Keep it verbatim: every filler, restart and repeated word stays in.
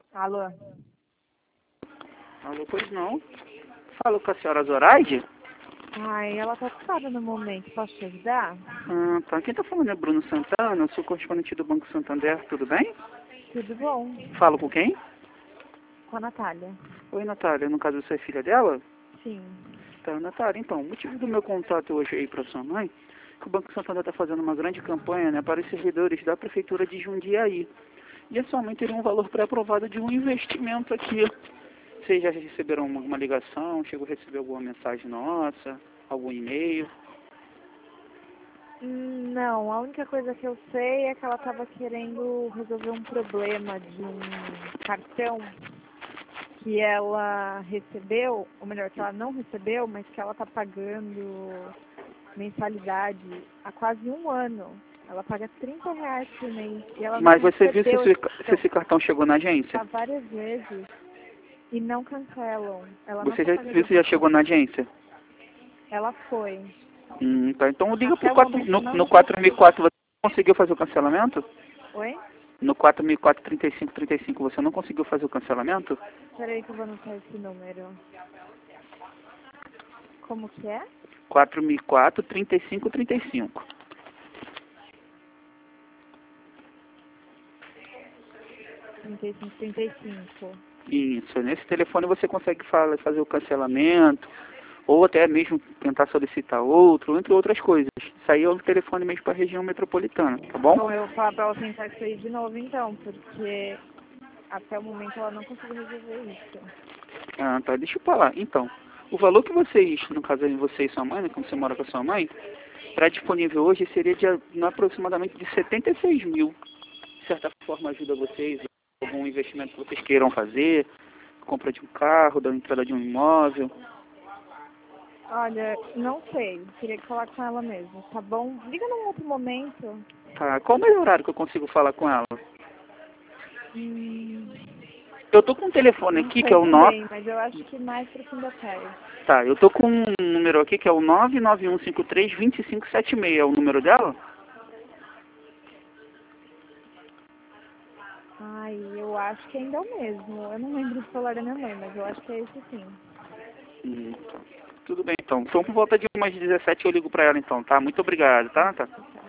Alô? Alô, pois não. Falo com a senhora Zoraide? Ai, ela tá ocupada no momento. Posso te ajudar? Ah, tá. Quem tá falando é Bruno Santana, eu sou correspondente do Banco Santander, tudo bem? Tudo bom? Falo com quem? Com a Natália. Oi, Natália. No caso, você é filha dela? Sim. Tá, Natália. Então, o motivo do meu contato hoje aí pra sua mãe é que o Banco Santander tá fazendo uma grande campanha, né, para os servidores da Prefeitura de Jundiaí. E a sua mãe teria um valor pré-aprovado de um investimento aqui. Vocês já receberam alguma ligação? Chegou a receber alguma mensagem nossa? Algum e-mail? Hum, Não, a única coisa que eu sei é que ela tava querendo resolver um problema de um cartão que ela recebeu, ou melhor, que ela não recebeu, mas que ela tá pagando mensalidade há quase um ano. Ela paga trinta reais por mês e ela não Mas você viu se recebeu esse, esse se cartão. esse cartão chegou na agência? Tá várias vezes e não cancelam. Ela não Você tá já pagando viu o se já cartão. chegou na agência? Ela foi. Hum, tá. Então liga Até pro o quatro, momento no, não no quatro mil e recebeu. quatro. Você conseguiu fazer o cancelamento? Oi? No quatro mil e quatro, trinta e cinco, trinta e cinco, você não conseguiu fazer o cancelamento? Peraí que eu vou anotar esse número. Como que é? quatro mil e quatro, trinta e cinco, trinta e cinco. trinta e cinco, trinta e cinco. Isso. Nesse telefone você consegue fala- fazer o cancelamento, ou até mesmo tentar solicitar outro, entre outras coisas. Isso aí é o telefone mesmo para a região metropolitana, tá bom? Bom, eu vou falar pra ela tentar isso aí de novo então, porque até o momento ela não conseguiu resolver isso. Ah, tá. Deixa eu falar. Então, o valor que vocês, no caso de você e sua mãe, né, como você mora com a sua mãe, para disponível hoje seria de no aproximadamente de setenta e seis mil. De certa forma ajuda vocês, algum investimento que vocês queiram fazer, compra de um carro, da entrada de um imóvel. Olha, não sei. Teria que falar com ela mesmo, tá bom? Liga num outro momento. Tá. Qual o melhor horário que eu consigo falar com ela? Hum, Eu tô com um telefone não aqui que sei é o nove. também, mas eu acho que mais pro fim da tarde. Tá, eu tô com um número aqui que é o nove nove um cinco três, dois cinco sete seis. É o número dela? Ai, eu acho que ainda é o mesmo. Eu não lembro do celular da minha mãe, mas eu acho que é esse sim. Hum, tá. Tudo bem então. Então por volta de umas dezessete eu ligo pra ela então, tá? Muito obrigado, tá? Tá.